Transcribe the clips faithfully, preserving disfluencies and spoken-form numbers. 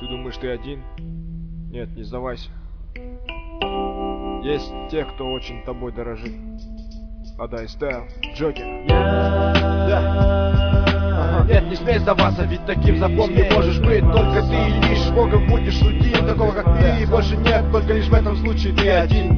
Ты думаешь, ты один? Нет, не сдавайся. Есть те, кто очень тобой дорожит. Адай Стайл, Джокер. Да. Ага. Нет, не смей сдаваться, ведь таким запомни можешь быть только ты, и лишь Богом будешь судим. Такого как ты больше нет, только лишь в этом случае ты один.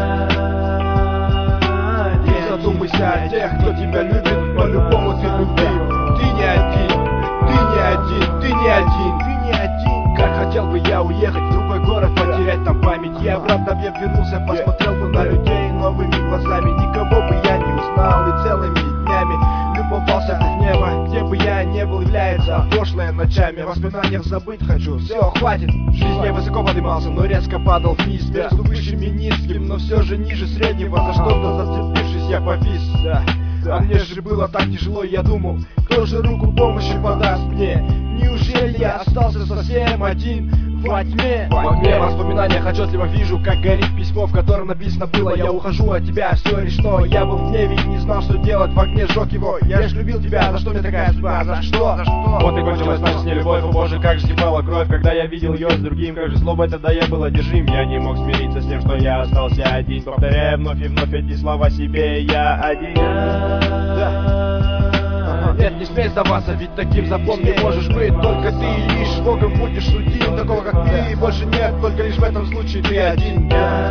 Не задумайся о тех, кто тебя любит, по-любому ты любим. Ты не один, ты не один, ты не один, ты не один. Как хотел бы я уехать в другой город, потерять там память. Я обратно б вернулся, посмотрел бы на людей новыми глазами. Никого бы я не узнал и целыми днями любовался бы в небо. Где бы я не был, является прошлое ночами. В воспоминаниях забыть хочу, все, хватит. В жизни я высоко поднимался, но резко падал вниз. Между высшим и низким, но все же ниже среднего. За что-то зацепившись, я повис. Да. А мне же было так тяжело, я думал, кто же руку помощи подаст мне? Неужели я остался совсем один во тьме? Во тьме воспоминаниях отчетливо вижу, как горит письмо, в котором написано было: я ухожу от тебя, все решено. Я был в гневе и не знал, что делать, в огне сжег его. Я ж любил тебя, за что мне такая судьба, за что? За что? Вот и кончилась наша с ней любовь, о боже, как же стекала кровь, когда я видел ее с другим. Как же злобой тогда я был одержим, я не мог смириться с тем, что я остался один. Повторяя вновь и вновь эти слова себе: я один. Да. Ага. Нет, не смей сдаваться, ведь таким запомни можешь быть только ты, и лишь Богом будешь судим. Такого как ты больше нет, только лишь в этом случае ты один.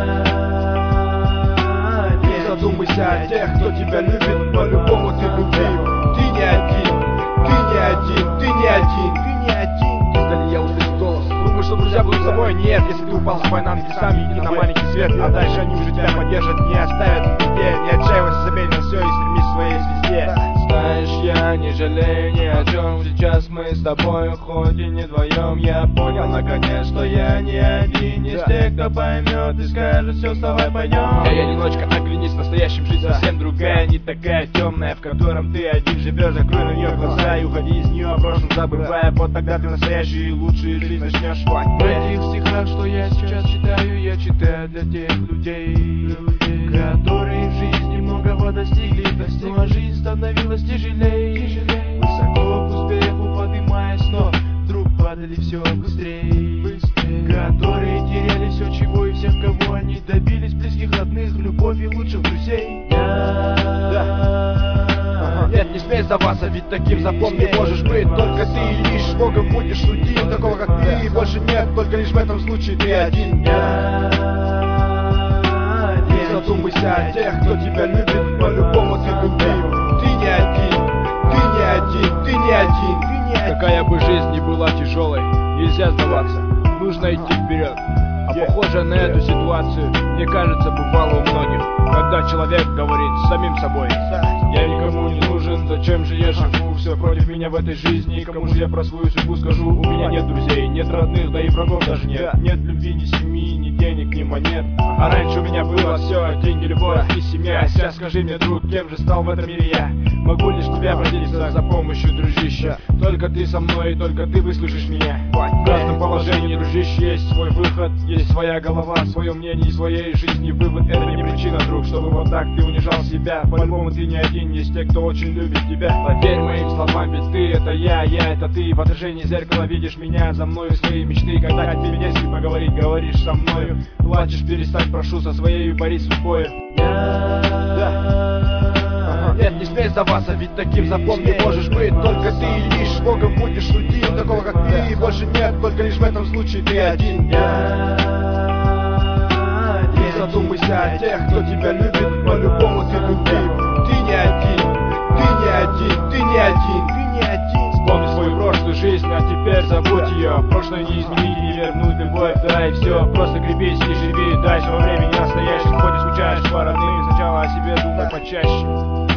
Не задумайся о тех, кто тебя любит, по-любому ты любим. Ты не один, ты не один, ты не один, ты не один. Издали я услышал голос: думаешь, что друзья будут с тобой? Нет, если ты упал с война небесами и на маленький свет, а дальше они уже тебя поддержат, не оставят в беде. Не отчаивайся, забей на все и стремись к своей звезде. Знаешь, я не жалею ни о чем. Сейчас мы с тобой, хоть и не вдвоем. Я понял наконец, что я не один из тех, кто поймет и скажет: все, вставай, пойдем. Я одиночка, оглянись, в настоящем жизнь совсем другая, не такая темная, в котором ты один живешь. Закрой на нее глаза и уходи из нее, о прошлом забывая. Вот тогда ты настоящую и лучшую жизнь начнешь. В этих стихах, что я сейчас читаю, я читаю для тех людей, людей которые в жизни многого достигли, достигли. Но жизнь становилась тяжелее, тяжелее. Высоко к успеху поднимаясь, но вдруг падали все быстрее, быстрее. Которые теряли все, чего и всех, кого они добились, близких, родных, любовь и лучших друзей. Да. Ага. Нет, не смей сдаваться, ведь таким запомни можешь быть только ты, и лишь Богом будешь судим. Такого как ты больше нет, только лишь в этом случае ты один. Не задумайся о тех, кто тебя любит, по-любому ты любим. Ты не один, ты не один, ты не один, ты не один. Какая бы жизнь ни была тяжелой, нельзя сдаваться, нужно идти вперед. А похоже на эту ситуацию, мне кажется, бывало у многих, когда человек говорит с самим собой: я никому не нужен, зачем же я живу? Все против меня в этой жизни, кому же я про свою судьбу скажу? У меня нет друзей, нет родных, да и врагов даже нет. Нет любви, ни семьи, ни денег, ни монет. А раньше у меня было все: деньги, любовь и семья. А сейчас скажи мне, друг, кем же стал в этом мире я? Могу лишь тебя обратиться за помощью, дружище. Только ты со мной, только ты выслушаешь меня. В каждом положении, дружище, есть свой выход, есть своя голова, свое мнение и своей жизни вывод. Это не причина, друг, чтобы вот так ты унижал себя. По-любому ты не один, есть те, кто очень любит тебя. Поверь моим словам, ведь ты это я, я это ты. В отражении зеркала видишь меня, за мною свои мечты. Когда к тебе есть поговорить, говоришь со мною. Плачешь, перестань, прошу, со своей борись судьбою. Нет, не смей сдаваться, ведь таким запомни можешь быть только ты, и лишь Богом будешь судим. Такого как ты больше нет, только лишь в этом случае ты один. Не задумайся о тех, кто тебя любит, по-любому ты любим. Ты не один, ты не один, ты не один, ты не один. Вспомни свою прошлую жизнь, а теперь забудь ее. Прошлое не изменить, не вернуть любовь, да и все. Просто крепись и живи дальше во времени настоящем. Хоть и скучаешь по родным, сначала о себе думай почаще.